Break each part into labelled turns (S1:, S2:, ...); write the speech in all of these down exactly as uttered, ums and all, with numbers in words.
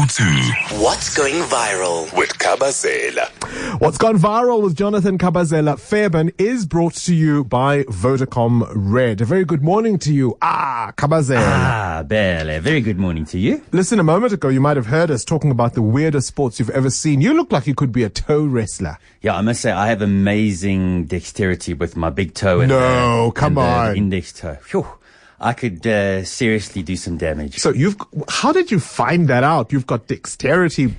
S1: to What's Going Viral with Kabazela.
S2: What's Gone Viral with Jonathan Kabazela Fairbairn is brought to you by Vodacom Red. A very good morning to you. Ah, Kabazela.
S3: Ah, Bele. Very good morning to you.
S2: Listen, a moment ago you might have heard us talking about the weirdest sports you've ever seen. You look like you could be a toe wrestler.
S3: Yeah, I must say I have amazing dexterity with my big toe and,
S2: no,
S3: the,
S2: come
S3: and
S2: on.
S3: the index toe. Phew. I could uh, seriously do some damage.
S2: So you've, how did you find that out? You've got dexterity.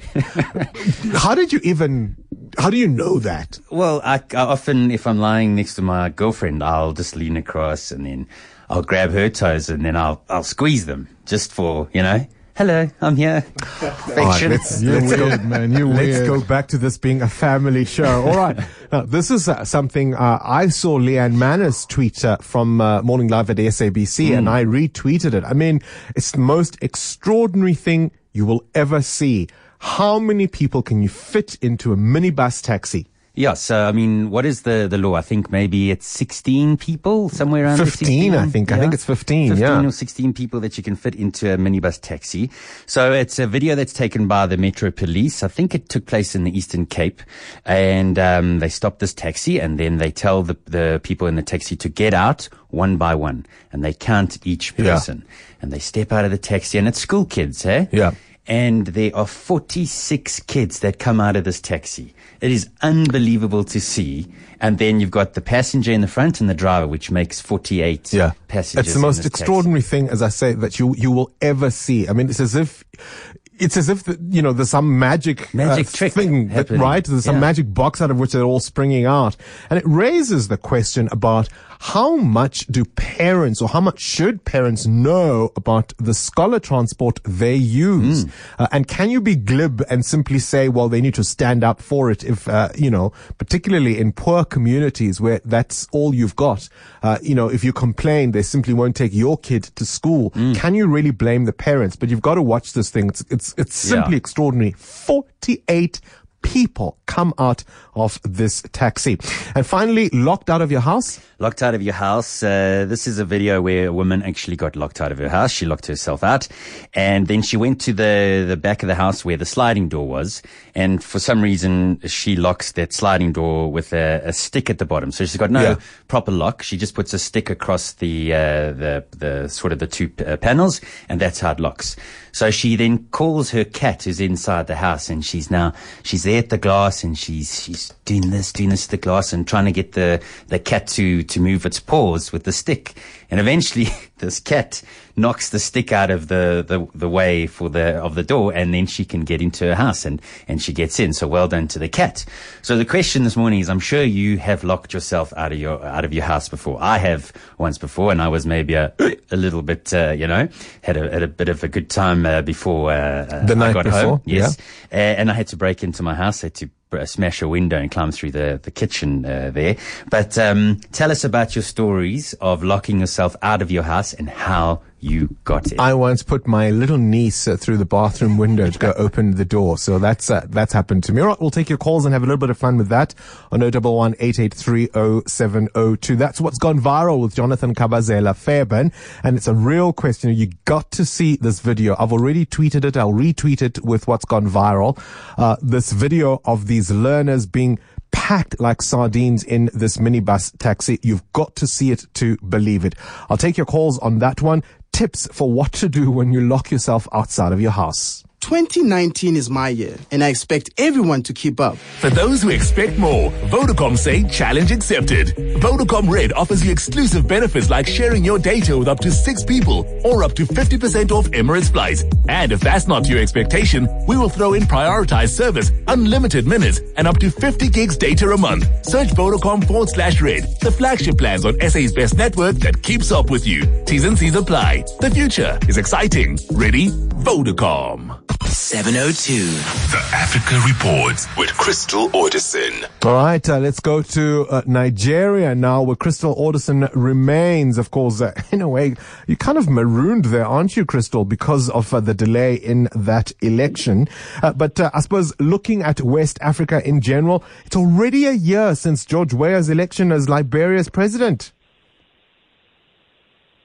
S2: How did you even, how do you know that?
S3: Well, I, I often, if I'm lying next to my girlfriend, I'll just lean across and then I'll grab her toes and then I'll, I'll squeeze them just for, you know, hello, I'm here.
S2: All right, let's, let's
S4: weird,
S2: go,
S4: man. You're
S2: let's
S4: weird.
S2: go back to this being a family show. All right. Now, this is uh, something uh, I saw Leanne Manus tweet uh, from uh, Morning Live at S A B C, mm. and I retweeted it. I mean, it's the most extraordinary thing you will ever see. How many people can you fit into a minibus taxi?
S3: Yeah, so, I mean, what is the, the law? I think maybe it's sixteen people, somewhere around
S2: fifteen, I think.
S3: Yeah.
S2: I think it's fifteen,
S3: fifteen
S2: yeah.
S3: or sixteen people that you can fit into a minibus taxi. So it's a video that's taken by the Metro Police. I think it took place in the Eastern Cape. And um, they stopped this taxi and then they tell the, the people in the taxi to get out one by one. And they count each person. Yeah. And they step out of the taxi and it's school kids, eh?
S2: Yeah.
S3: And there are forty-six kids that come out of this taxi. It is unbelievable to see. And then you've got the passenger in the front and the driver, which makes forty-eight
S2: yeah.
S3: passengers.
S2: It's the most
S3: in this
S2: extraordinary
S3: taxi.
S2: thing, as I say, that you, you will ever see. I mean, it's as if, it's as if, the, you know, there's some magic,
S3: magic
S2: uh,
S3: trick
S2: thing, that, right? There's some
S3: yeah.
S2: magic box out of which they're all springing out. And it raises the question about how much do parents or how much should parents know about the scholar transport they use? Mm. Uh, and can you be glib and simply say, well, they need to stand up for it if, uh, you know, particularly in poor communities where that's all you've got. Uh, you know, if you complain, they simply won't take your kid to school. Mm. Can you really blame the parents? But you've got to watch this thing. It's, it's, it's simply yeah. extraordinary. forty-eight people come out of this taxi. And finally, locked out of your house?
S3: Locked out of your house. Uh, this is a video where a woman actually got locked out of her house. She locked herself out. And then she went to the, the back of the house where the sliding door was. And for some reason, she locks that sliding door with a, a stick at the bottom. So she's got no yeah. proper lock. She just puts a stick across the, uh, the, the sort of the two uh, panels. And that's how it locks. So she then calls her cat who's inside the house and she's now, she's there at the glass and she's, she's doing this, doing this to the glass and trying to get the, the cat to, to move its paws with the stick. And eventually this cat knocks the stick out of the, the, the way for the, of the door and then she can get into her house and, and she gets in. So well done to the cat. So the question this morning is, I'm sure you have locked yourself out of your, out of your house before. I have once before and I was maybe a, a little bit, uh, you know, had a, had a bit of a good time, uh, before, uh,
S2: the night
S3: I got
S2: before,
S3: home. Yes.
S2: Yeah.
S3: Uh, and I had to break into my house. I had to smash a window and climb through the, the kitchen uh, there. But um, tell us about your stories of locking yourself out of your house and how you got it.
S2: I once put my little niece uh, through the bathroom window to go open the door. So that's uh, that's happened to me. All right, we'll take your calls and have a little bit of fun with that on zero one one, eight eight three, zero seven zero two. That's what's gone viral with Jonathan Kabazela Fairbairn. And it's a real question. You got to see this video. I've already tweeted it. I'll retweet it with what's gone viral. Uh, this video of these learners being packed like sardines in this minibus taxi. You've got to see it to believe it. I'll take your calls on that one. Tips for what to do when you lock yourself outside of your house.
S5: twenty nineteen is my year, and I expect everyone to keep up.
S1: For those who expect more, Vodacom say challenge accepted. Vodacom Red offers you exclusive benefits like sharing your data with up to six people or up to fifty percent off Emirates flights. And if that's not to your expectation, we will throw in prioritized service, unlimited minutes, and up to fifty gigs data a month. Search Vodacom forward slash Red, the flagship plans on S A's best network that keeps up with you. T's and C's apply. The future is exciting. Ready? Vodacom.
S6: seven oh two.
S1: The Africa Report with Crystal Orderson.
S2: All right, uh, let's go to uh, Nigeria now, where Crystal Orderson remains. Of course, uh, in a way, you kind of marooned there, aren't you, Crystal, because of uh, the delay in that election. Uh, but uh, I suppose looking at West Africa in general, it's already a year since George Weah's election as Liberia's president.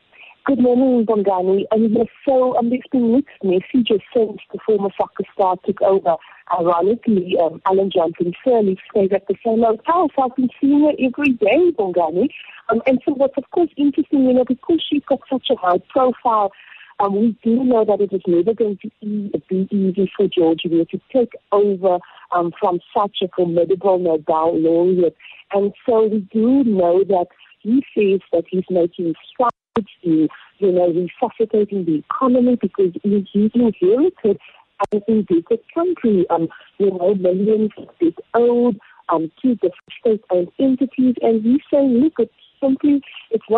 S4: Good morning, Bongani. Um, yes, so um, there's been mixed messages since the former soccer star took over. Ironically, um, Alan Johnson Sirleaf stays at the same hotel, so I've been seeing her every day, Bongani. Um, and so what's of course interesting, you know, because she's got such a high profile, um, we do know that it is never going to be, be easy for George Weah to take over um, from such a formidable Nobel laureate. And so we do know that he says that he's making strides in, you know, resuscitating the economy because he's inherited an indebted country, um, you know, millions of debt owed um, to the state-owned entities. And he's saying, look, it's simply, it's not